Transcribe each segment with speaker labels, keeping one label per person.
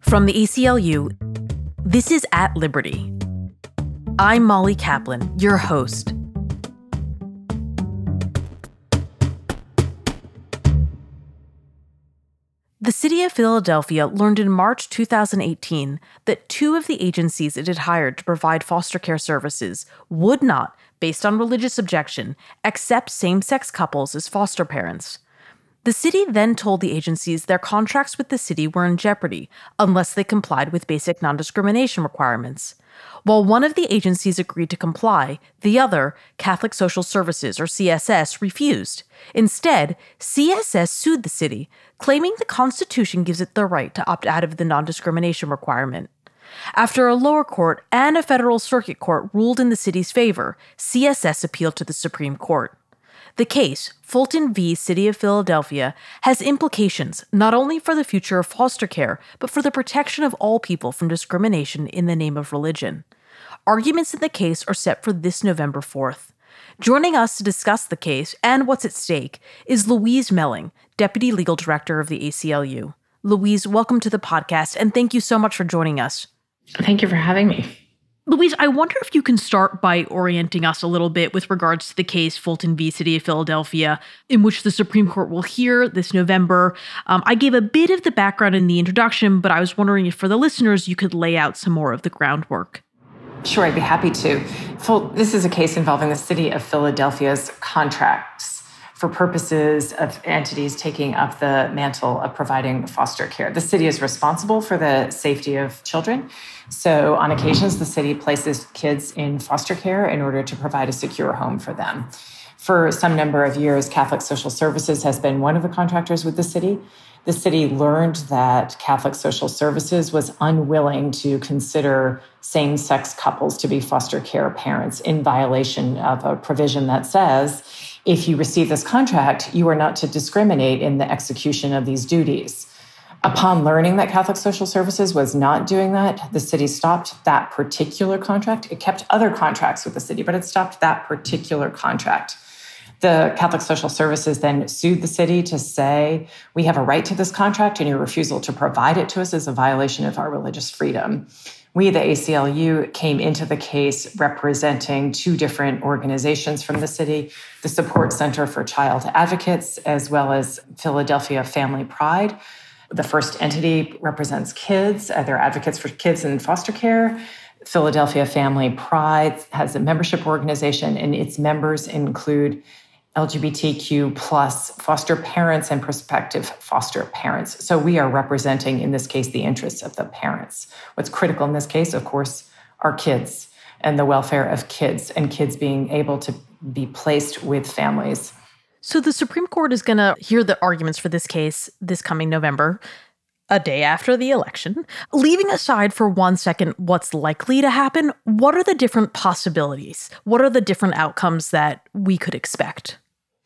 Speaker 1: From the ACLU, this is At Liberty. I'm Molly Kaplan, your host. The city of Philadelphia learned in March 2018 that two of the agencies it had hired to provide foster care services would not, based on religious objection, accept same-sex couples as foster parents. The city then told the agencies their contracts with the city were in jeopardy unless they complied with basic non-discrimination requirements. While one of the agencies agreed to comply, the other, Catholic Social Services, or CSS, refused. Instead, CSS sued the city, claiming the Constitution gives it the right to opt out of the non-discrimination requirement. After a lower court and a federal circuit court ruled in the city's favor, CSS appealed to the Supreme Court. The case, Fulton v. City of Philadelphia, has implications not only for the future of foster care, but for the protection of all people from discrimination in the name of religion. Arguments in the case are set for this November 4th. Joining us to discuss the case and what's at stake is Louise Melling, Deputy Legal Director of the ACLU. Louise, welcome to the podcast, and thank you so much for joining us.
Speaker 2: Thank you for having me.
Speaker 1: Louise, I wonder if you can start by orienting us a little bit with regards to the case Fulton v. City of Philadelphia, in which the Supreme Court will hear this November. I gave a bit of the background in the introduction, but I was wondering if for the listeners you could lay out some more of the groundwork.
Speaker 2: Sure, I'd be happy to. This is a case involving the City of Philadelphia's contracts for purposes of entities taking up the mantle of providing foster care. The city is responsible for the safety of children. So on occasions, the city places kids in foster care in order to provide a secure home for them. For some number of years, Catholic Social Services has been one of the contractors with the city. The city learned that Catholic Social Services was unwilling to consider same-sex couples to be foster care parents in violation of a provision that says, if you receive this contract, you are not to discriminate in the execution of these duties. Upon learning that Catholic Social Services was not doing that, the city stopped that particular contract. It kept other contracts with the city, but it stopped that particular contract. The Catholic Social Services then sued the city to say, we have a right to this contract and your refusal to provide it to us is a violation of our religious freedom. We, the ACLU, came into the case representing two different organizations from the city, the Support Center for Child Advocates, as well as Philadelphia Family Pride. The first entity represents kids. They're advocates for kids in foster care. Philadelphia Family Pride has a membership organization, and its members include LGBTQ plus foster parents and prospective foster parents. So we are representing, in this case, the interests of the parents. What's critical in this case, of course, are kids and the welfare of kids and kids being able to be placed with families.
Speaker 1: So the Supreme Court is going to hear the arguments for this case this coming November, a day after the election. Leaving aside for 1 second what's likely to happen, what are the different possibilities? What are the different outcomes that we could expect?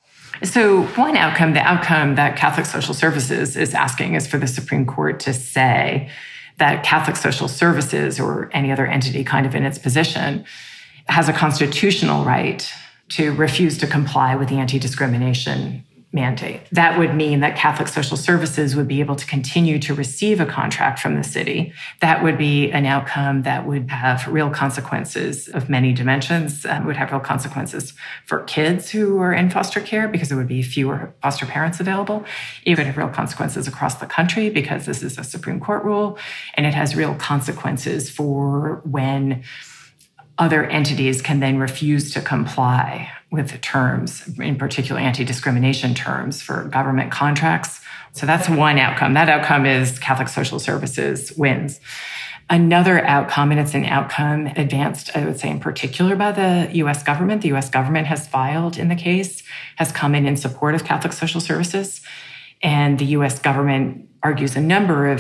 Speaker 2: So one outcome, the outcome that Catholic Social Services is asking is for the Supreme Court to say that Catholic Social Services or any other entity kind of in its position has a constitutional right to refuse to comply with the anti-discrimination mandate. That would mean that Catholic Social Services would be able to continue to receive a contract from the city. That would be an outcome that would have real consequences of many dimensions. It would have real consequences for kids who are in foster care because there would be fewer foster parents available. It would have real consequences across the country because this is a Supreme Court rule. And it has real consequences for when other entities can then refuse to comply with the terms, in particular anti-discrimination terms for government contracts. So that's one outcome. That outcome is Catholic Social Services wins. Another outcome, and it's an outcome advanced, I would say, in particular by the U.S. government. The U.S. government has filed in the case, has come in support of Catholic Social Services. And the U.S. government advances a number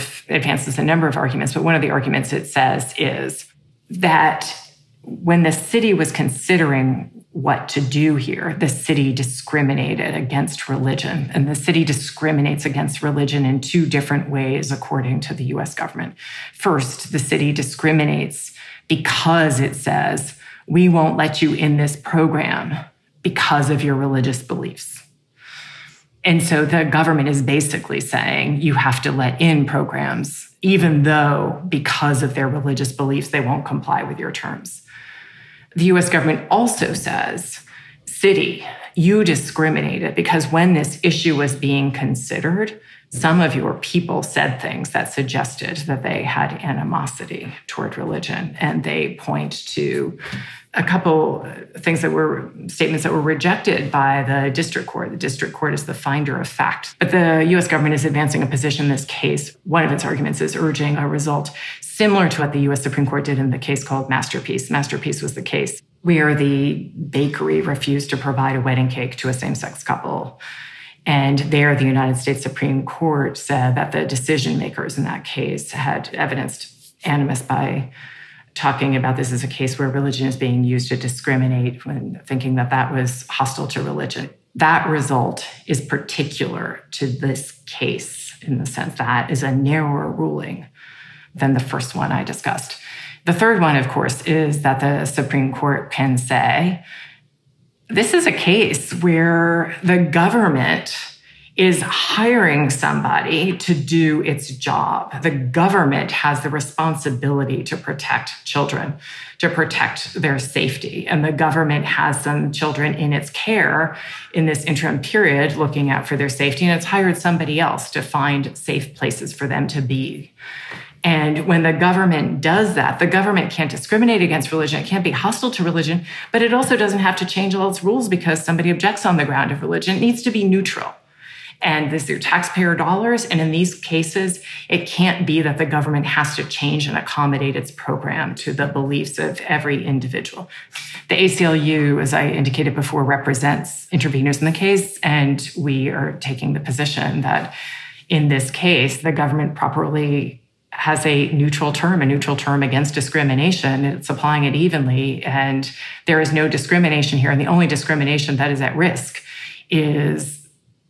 Speaker 2: of arguments. But one of the arguments it says is that when the city was considering what to do here, the city discriminated against religion. And the city discriminates against religion in two different ways, according to the U.S. government. First, the city discriminates because it says, we won't let you in this program because of your religious beliefs. And so the government is basically saying you have to let in programs, even though because of their religious beliefs, they won't comply with your terms. The US government also says, city, you discriminated because when this issue was being considered, some of your people said things that suggested that they had animosity toward religion. And they point to a couple things that were statements that were rejected by the district court. The district court is the finder of fact. But the US government is advancing a position in this case. One of its arguments is urging a result similar to what the US Supreme Court did in the case called Masterpiece. Masterpiece was the case where the bakery refused to provide a wedding cake to a same-sex couple. And there, the United States Supreme Court said that the decision makers in that case had evidenced animus by talking about this as a case where religion is being used to discriminate, when thinking that that was hostile to religion. That result is particular to this case in the sense that is a narrower ruling than the first one I discussed. The third one, of course, is that the Supreme Court can say, this is a case where the government is hiring somebody to do its job. The government has the responsibility to protect children, to protect their safety. And the government has some children in its care in this interim period looking out for their safety. And it's hired somebody else to find safe places for them to be. And when the government does that, the government can't discriminate against religion. It can't be hostile to religion, but it also doesn't have to change all its rules because somebody objects on the ground of religion. It needs to be neutral. And these are taxpayer dollars. And in these cases, it can't be that the government has to change and accommodate its program to the beliefs of every individual. The ACLU, as I indicated before, represents interveners in the case. And we are taking the position that in this case, the government properly has a neutral term against discrimination. It's applying it evenly, and there is no discrimination here. And the only discrimination that is at risk is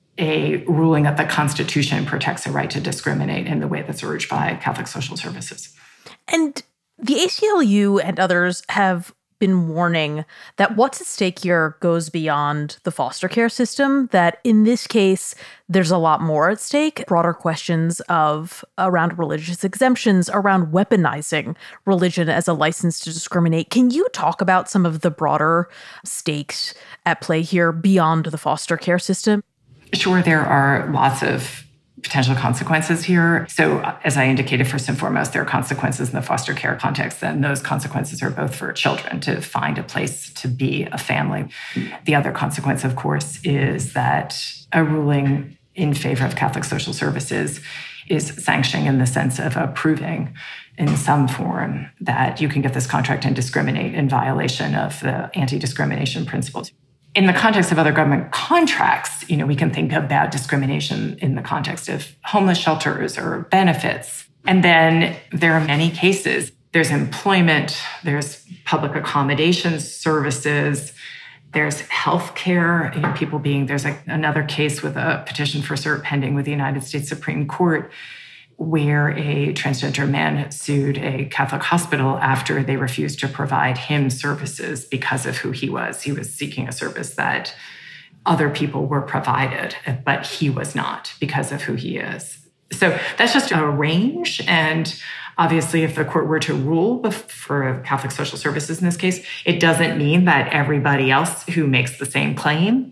Speaker 2: a ruling that the Constitution protects the right to discriminate in the way that's urged by Catholic Social Services.
Speaker 1: And the ACLU and others have been warning that what's at stake here goes beyond the foster care system, that in this case, there's a lot more at stake, broader questions around religious exemptions, around weaponizing religion as a license to discriminate. Can you talk about some of the broader stakes at play here beyond the foster care system?
Speaker 2: Sure, there are lots of potential consequences here. So as I indicated, first and foremost, there are consequences in the foster care context, and those consequences are both for children to find a place to be, a family. The other consequence, of course, is that a ruling in favor of Catholic Social Services is sanctioning in the sense of approving in some form that you can get this contract and discriminate in violation of the anti-discrimination principles. In the context of other government contracts, we can think about discrimination in the context of homeless shelters or benefits. And then there are many cases. There's employment, there's public accommodations services, there's healthcare, there's another case with a petition for cert pending with the United States Supreme Court where a transgender man sued a Catholic hospital after they refused to provide him services because of who he was. He was seeking a service that other people were provided, but he was not because of who he is. So that's just a range. And obviously, if the court were to rule for Catholic Social Services in this case, it doesn't mean that everybody else who makes the same claim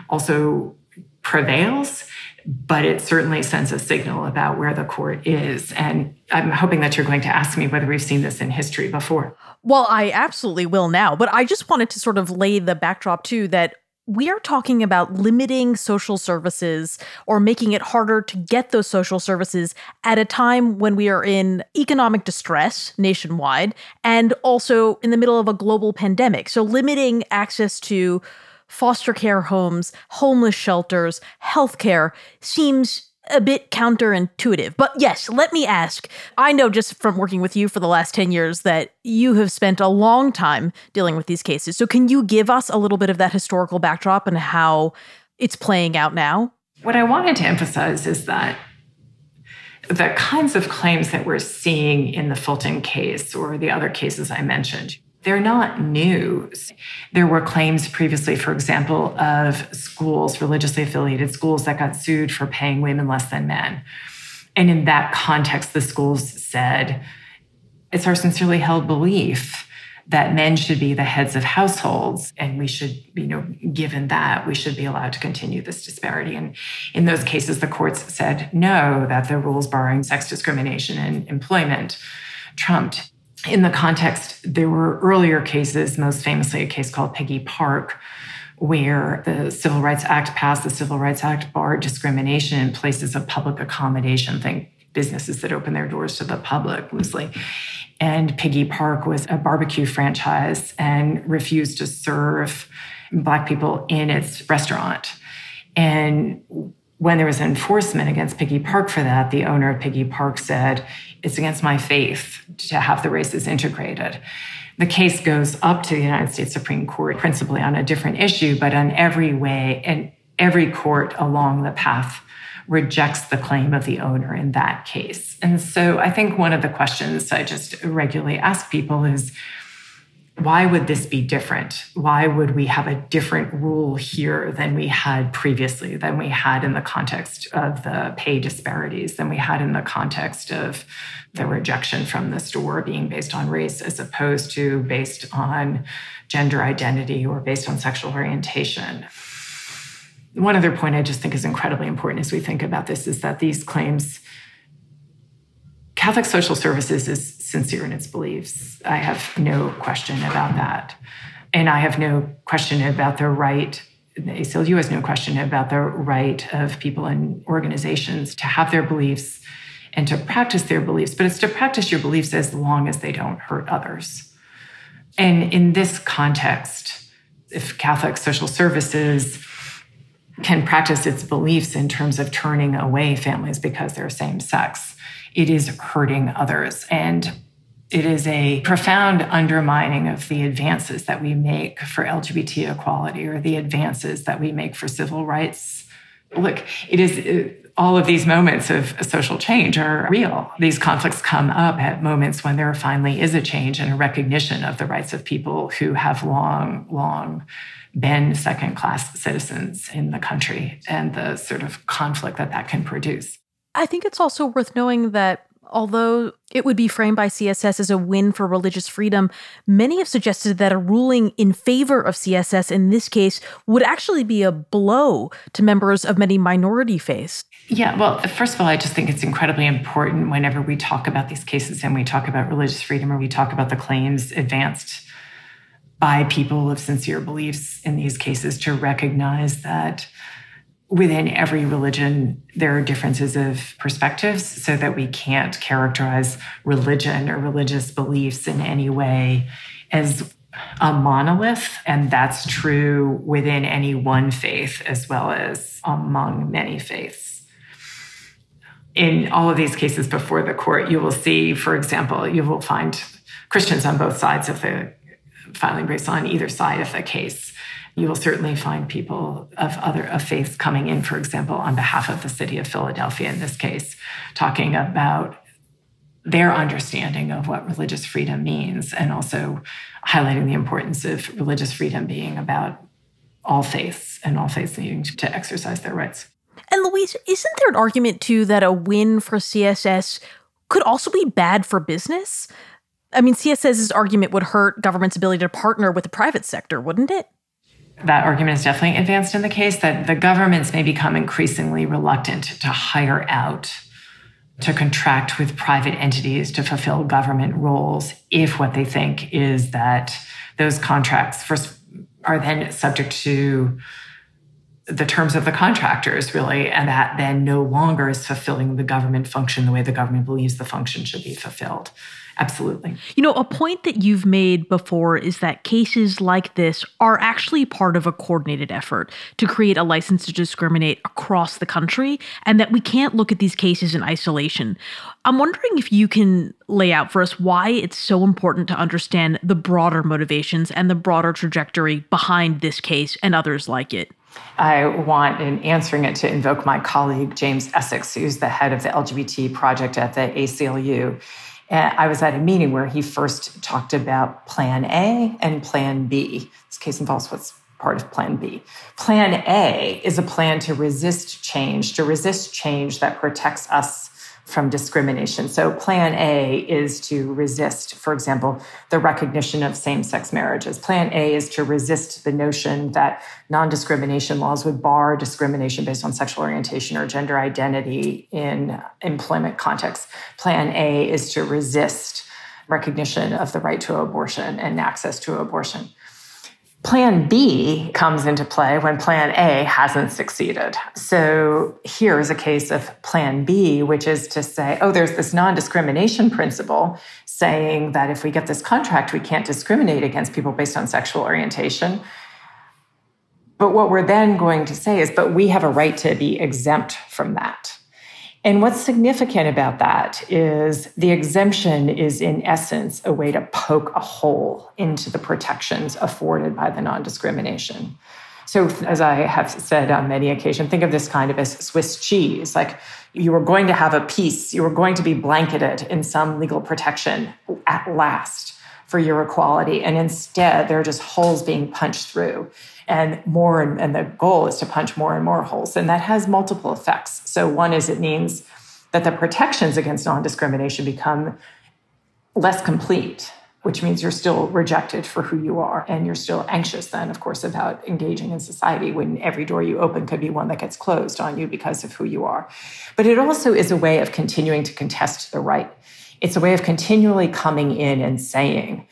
Speaker 2: also prevails. But it certainly sends a signal about where the court is. And I'm hoping that you're going to ask me whether we've seen this in history before.
Speaker 1: Well, I absolutely will now. But I just wanted to sort of lay the backdrop, too, that we are talking about limiting social services or making it harder to get those social services at a time when we are in economic distress nationwide and also in the middle of a global pandemic. So limiting access to foster care homes, homeless shelters, healthcare seems a bit counterintuitive. But yes, let me ask, I know just from working with you for the last 10 years that you have spent a long time dealing with these cases. So can you give us a little bit of that historical backdrop and how it's playing out now?
Speaker 2: What I wanted to emphasize is that the kinds of claims that we're seeing in the Fulton case or the other cases I mentioned, They're not new. There were claims previously, for example, of schools, religiously affiliated schools that got sued for paying women less than men. And in that context, the schools said, it's our sincerely held belief that men should be the heads of households, and we should, given that, we should be allowed to continue this disparity. And in those cases, the courts said no, that the rules barring sex discrimination in employment trumped. In the context, there were earlier cases, most famously a case called Piggy Park, where the Civil Rights Act passed. The Civil Rights Act barred discrimination in places of public accommodation, think businesses that open their doors to the public loosely. And Piggy Park was a barbecue franchise and refused to serve Black people in its restaurant. And when there was enforcement against Piggy Park for that, the owner of Piggy Park said, it's against my faith to have the races integrated. The case goes up to the United States Supreme Court, principally on a different issue, but in every way, and every court along the path rejects the claim of the owner in that case. And so I think one of the questions I just regularly ask people is, why would this be different? Why would we have a different rule here than we had previously, than we had in the context of the pay disparities, than we had in the context of the rejection from the store being based on race as opposed to based on gender identity or based on sexual orientation? One other point I just think is incredibly important as we think about this is that these claims, Catholic Social Services is sincere in its beliefs. I have no question about that. And I have no question about the right, the ACLU has no question about the right of people and organizations to have their beliefs and to practice their beliefs, but it's to practice your beliefs as long as they don't hurt others. And in this context, if Catholic Social Services can practice its beliefs in terms of turning away families because they're same sex, it is hurting others. And it is a profound undermining of the advances that we make for LGBT equality or the advances that we make for civil rights. Look, it is all of these moments of social change are real. These conflicts come up at moments when there finally is a change and a recognition of the rights of people who have long been second-class citizens in the country and the sort of conflict that can produce.
Speaker 1: I think it's also worth knowing that although it would be framed by CSS as a win for religious freedom, many have suggested that a ruling in favor of CSS in this case would actually be a blow to members of many minority faiths.
Speaker 2: Yeah, well, first of all, I just think it's incredibly important whenever we talk about these cases and we talk about religious freedom or we talk about the claims advanced by people of sincere beliefs in these cases to recognize that within every religion, there are differences of perspectives so that we can't characterize religion or religious beliefs in any way as a monolith. And that's true within any one faith as well as among many faiths. In all of these cases before the court, you will see, for example, you will find Christians on both sides of the filing briefs on either side of the case. You will certainly find people of faiths coming in, for example, on behalf of the city of Philadelphia in this case, talking about their understanding of what religious freedom means and also highlighting the importance of religious freedom being about all faiths and all faiths needing to exercise their rights.
Speaker 1: And Louise, isn't there an argument, too, that a win for CSS could also be bad for business? I mean, CSS's argument would hurt government's ability to partner with the private sector, wouldn't it?
Speaker 2: That argument is definitely advanced in the case that the governments may become increasingly reluctant to hire out, to contract with private entities to fulfill government roles if what they think is that those contracts first are then subject to the terms of the contractors, really, and that then no longer is fulfilling the government function the way the government believes the function should be fulfilled. Absolutely.
Speaker 1: You know, a point that you've made before is that cases like this are actually part of a coordinated effort to create a license to discriminate across the country, and that we can't look at these cases in isolation. I'm wondering if you can lay out for us why it's so important to understand the broader motivations and the broader trajectory behind this case and others like it.
Speaker 2: I want, in answering it, to invoke my colleague, James Essex, who's the head of the LGBT project at the ACLU. And I was at a meeting where he first talked about Plan A and Plan B. This case involves what's part of Plan B. Plan A is a plan to resist change that protects us from discrimination. So Plan A is to resist, for example, the recognition of same-sex marriages. Plan A is to resist the notion that non-discrimination laws would bar discrimination based on sexual orientation or gender identity in employment contexts. Plan A is to resist recognition of the right to abortion and access to abortion. Plan B comes into play when Plan A hasn't succeeded. So here's a case of Plan B, which is to say, there's this non-discrimination principle saying that if we get this contract, we can't discriminate against people based on sexual orientation. But what we're then going to say is, but we have a right to be exempt from that. And what's significant about that is the exemption is, in essence, a way to poke a hole into the protections afforded by the non-discrimination. So as I have said on many occasions, think of this kind of as Swiss cheese. Like you were going to have a piece, you were going to be blanketed in some legal protection at last for your equality. And instead, there are just holes being punched through. And the goal is to punch more and more holes. And that has multiple effects. So one is it means that the protections against non-discrimination become less complete, which means you're still rejected for who you are. And you're still anxious then, of course, about engaging in society when every door you open could be one that gets closed on you because of who you are. But it also is a way of continuing to contest the right. It's a way of continually coming in and saying,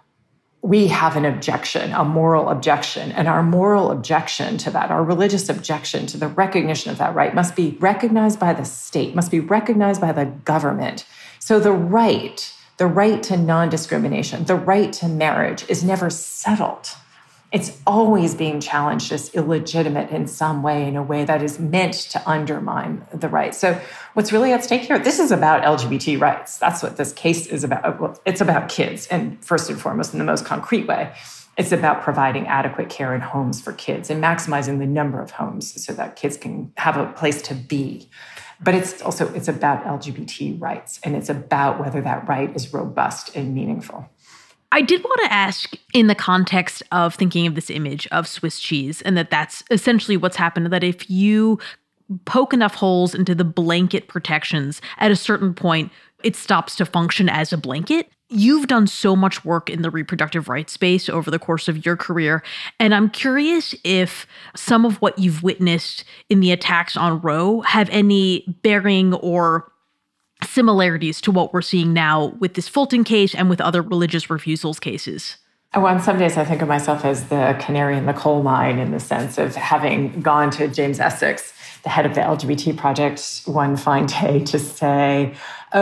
Speaker 2: we have an objection, a moral objection, and our moral objection to that, our religious objection to the recognition of that right must be recognized by the state, must be recognized by the government. So the right to non-discrimination, the right to marriage is never settled. It's always being challenged as illegitimate in some way, in a way that is meant to undermine the right. So what's really at stake here, this is about LGBT rights. That's what this case is about. Well, it's about kids, and first and foremost, in the most concrete way, it's about providing adequate care and homes for kids and maximizing the number of homes so that kids can have a place to be. But it's about LGBT rights, and it's about whether that right is robust and meaningful.
Speaker 1: I did want to ask, in the context of thinking of this image of Swiss cheese, and that's essentially what's happened, that if you poke enough holes into the blanket protections, at a certain point, it stops to function as a blanket. You've done so much work in the reproductive rights space over the course of your career, and I'm curious if some of what you've witnessed in the attacks on Roe have any bearing or similarities to what we're seeing now with this Fulton case and with other religious refusals cases.
Speaker 2: Oh, on some days I think of myself as the canary in the coal mine, in the sense of having gone to James Essex, the head of the LGBT Project, one fine day to say,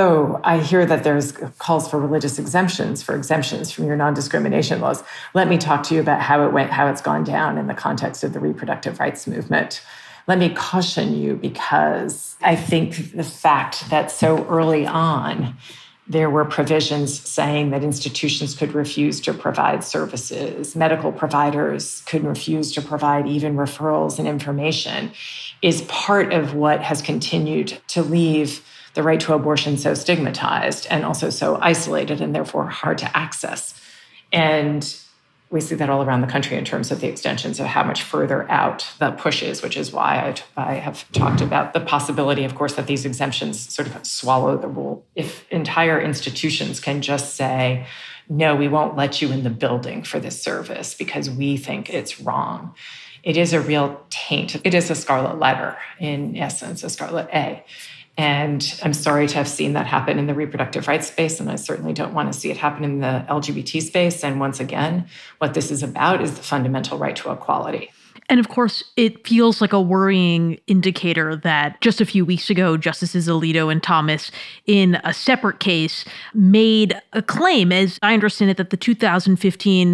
Speaker 2: I hear that there's calls for religious exemptions from your non-discrimination laws. Let me talk to you about how it's gone down in the context of the reproductive rights movement. Let me caution you, because I think the fact that so early on there were provisions saying that institutions could refuse to provide services, medical providers could refuse to provide even referrals and information, is part of what has continued to leave the right to abortion so stigmatized and also so isolated and therefore hard to access. And we see that all around the country in terms of the extensions of how much further out the push is, which is why I have talked about the possibility, of course, that these exemptions sort of swallow the rule. If entire institutions can just say, no, we won't let you in the building for this service because we think it's wrong, it is a real taint. It is a scarlet letter, in essence, a scarlet A. And I'm sorry to have seen that happen in the reproductive rights space, and I certainly don't want to see it happen in the LGBT space. And once again, what this is about is the fundamental right to equality.
Speaker 1: And of course, it feels like a worrying indicator that just a few weeks ago, Justices Alito and Thomas, in a separate case, made a claim, as I understand it, that the 2015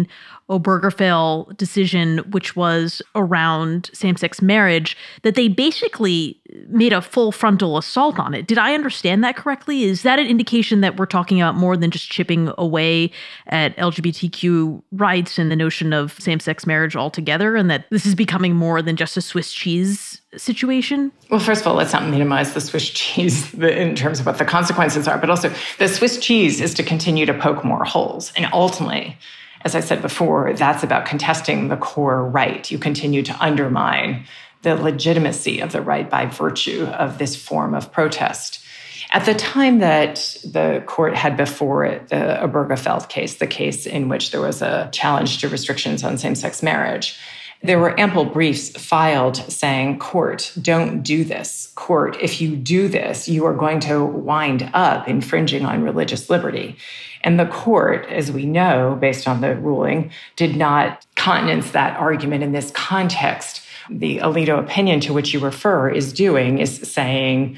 Speaker 1: Obergefell decision, which was around same-sex marriage, that they basically made a full frontal assault on it. Did I understand that correctly? Is that an indication that we're talking about more than just chipping away at LGBTQ rights and the notion of same-sex marriage altogether, and that this is becoming more than just a Swiss cheese situation?
Speaker 2: Well, first of all, let's not minimize the Swiss cheese in terms of what the consequences are, but also the Swiss cheese is to continue to poke more holes. And ultimately, as I said before, that's about contesting the core right. You continue to undermine the legitimacy of the right by virtue of this form of protest. At the time that the court had before it the Obergefell case, the case in which there was a challenge to restrictions on same-sex marriage, there were ample briefs filed saying, court, don't do this. Court, if you do this, you are going to wind up infringing on religious liberty. And the court, as we know, based on the ruling, did not countenance that argument in this context. The Alito opinion to which you refer is saying,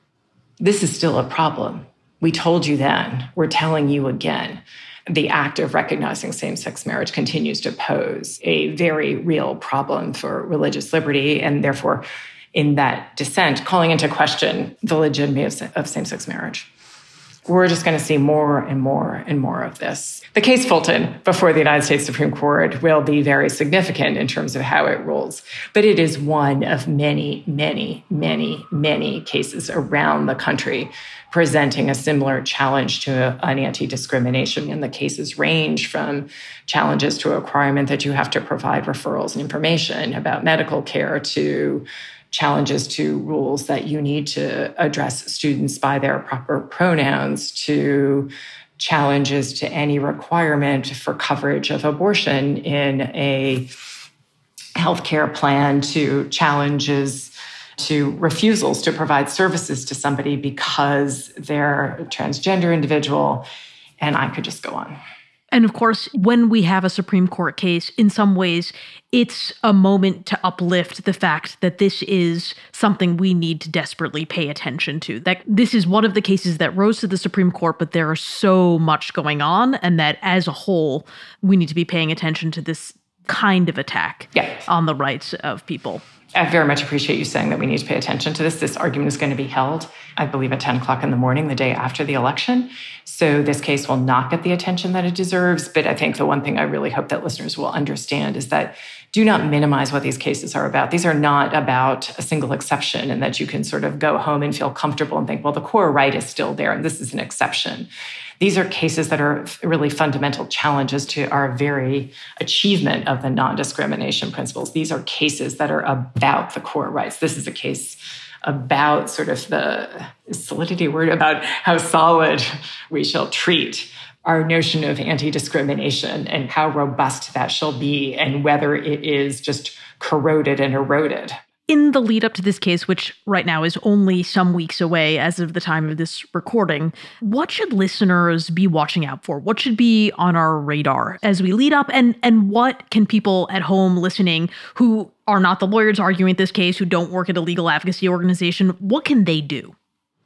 Speaker 2: this is still a problem. We told you then, we're telling you again. The act of recognizing same-sex marriage continues to pose a very real problem for religious liberty, and therefore, in that dissent, calling into question the legitimacy of same-sex marriage. We're just going to see more and more and more of this. The case Fulton before the United States Supreme Court will be very significant in terms of how it rules, but it is one of many, many, many, many cases around the country presenting a similar challenge to an anti-discrimination. And the cases range from challenges to a requirement that you have to provide referrals and information about medical care to challenges to rules that you need to address students by their proper pronouns, to challenges to any requirement for coverage of abortion in a healthcare plan, to challenges to refusals to provide services to somebody because they're a transgender individual. And I could just go on.
Speaker 1: And of course, when we have a Supreme Court case, in some ways, it's a moment to uplift the fact that this is something we need to desperately pay attention to. That this is one of the cases that rose to the Supreme Court, but there is so much going on, and that as a whole, we need to be paying attention to this kind of attack on the rights of people.
Speaker 2: I very much appreciate you saying that we need to pay attention to this. This argument is going to be held, I believe, at 10 o'clock in the morning, the day after the election. So this case will not get the attention that it deserves. But I think the one thing I really hope that listeners will understand is that do not minimize what these cases are about. These are not about a single exception and that you can sort of go home and feel comfortable and think, well, the core right is still there and this is an exception. These are cases that are really fundamental challenges to our very achievement of the non-discrimination principles. These are cases that are about the core rights. This is a case about sort of the solidity word about how solid we shall treat our notion of anti-discrimination and how robust that shall be and whether it is just corroded and eroded.
Speaker 1: In the lead up to this case, which right now is only some weeks away as of the time of this recording, what should listeners be watching out for? What should be on our radar as we lead up? And what can people at home listening who are not the lawyers arguing this case, who don't work at a legal advocacy organization, what can they do?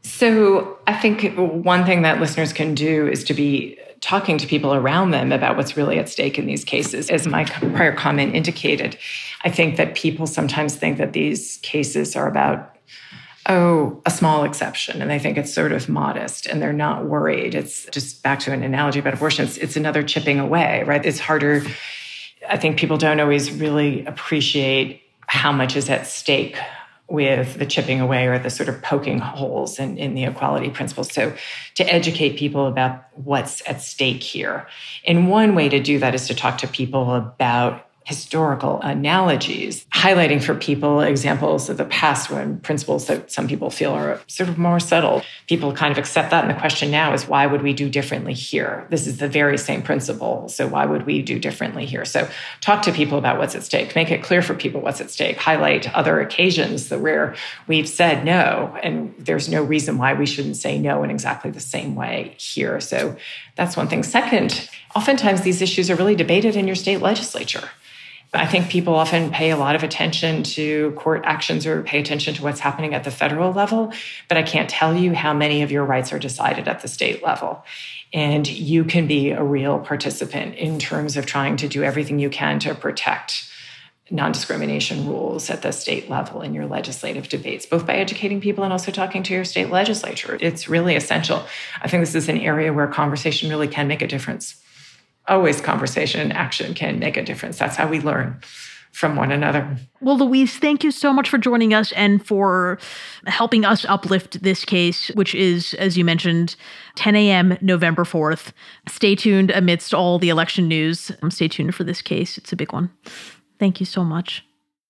Speaker 2: So I think one thing that listeners can do is to be talking to people around them about what's really at stake in these cases. As my prior comment indicated, I think that people sometimes think that these cases are about, a small exception, and they think it's sort of modest, and they're not worried. It's just back to an analogy about abortion. It's another chipping away, right? It's harder. I think people don't always really appreciate how much is at stake with the chipping away or the sort of poking holes in the equality principles. So to educate people about what's at stake here. And one way to do that is to talk to people about historical analogies, highlighting for people examples of the past when principles that some people feel are sort of more subtle. People kind of accept that. And the question now is, why would we do differently here? This is the very same principle. So why would we do differently here? So talk to people about what's at stake. Make it clear for people what's at stake. Highlight other occasions where we've said no, and there's no reason why we shouldn't say no in exactly the same way here. So that's one thing. Second, oftentimes these issues are really debated in your state legislature. I think people often pay a lot of attention to court actions or pay attention to what's happening at the federal level, but I can't tell you how many of your rights are decided at the state level. And you can be a real participant in terms of trying to do everything you can to protect non-discrimination rules at the state level in your legislative debates, both by educating people and also talking to your state legislature. It's really essential. I think this is an area where conversation really can make a difference. Always conversation and action can make a difference. That's how we learn from one another.
Speaker 3: Well, Louise, thank you so much for joining us and for helping us uplift this case, which is, as you mentioned, 10 a.m. November 4th. Stay tuned amidst all the election news. Stay tuned for this case. It's a big one. Thank you so much.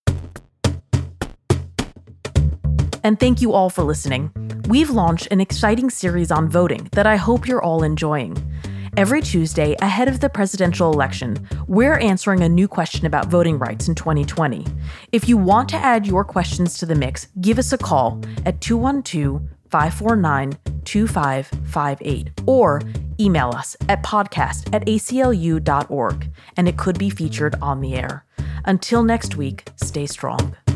Speaker 1: And thank you all for listening. We've launched an exciting series on voting that I hope you're all enjoying. Every Tuesday, ahead of the presidential election, we're answering a new question about voting rights in 2020. If you want to add your questions to the mix, give us a call at 212-549-2558 or email us at podcast@aclu.org, and it could be featured on the air. Until next week, stay strong.